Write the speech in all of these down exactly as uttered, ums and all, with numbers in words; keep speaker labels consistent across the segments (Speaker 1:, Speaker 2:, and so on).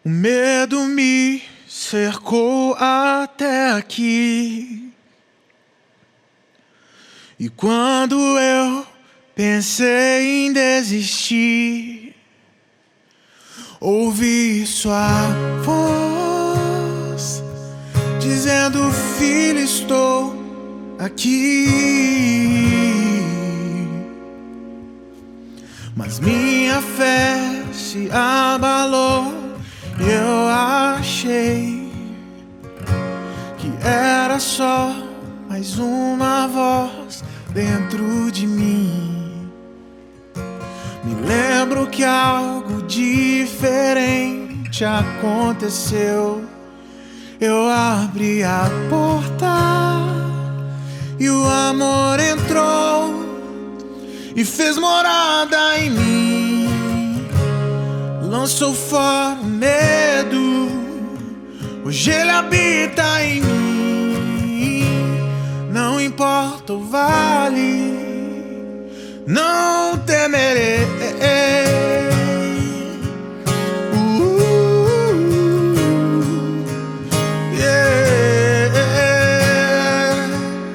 Speaker 1: O medo me cercou até aqui. E quando eu pensei em desistir, ouvi sua voz dizendo: filho, estou aqui. Mas minha fé se abalou e eu achei que era só mais uma voz dentro de mim. Me lembro que algo diferente aconteceu. Eu abri a porta e o amor entrou e fez morada em mim. Lançou fora o medo, hoje ele habita em mim. Não importa o vale, não temerei. Uh, yeah.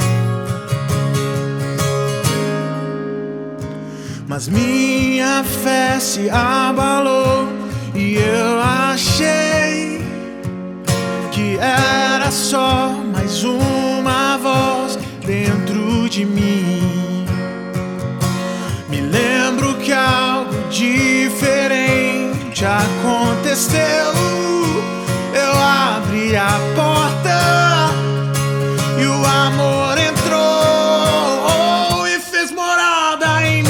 Speaker 1: Mas minha fé se abalou e eu achei que era só mais uma voz dentro de mim. Me lembro que algo diferente aconteceu. Eu abri a porta e o amor entrou e fez morada em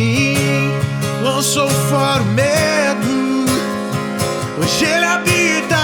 Speaker 1: mim. Lançou fora o medo, hoje ele habita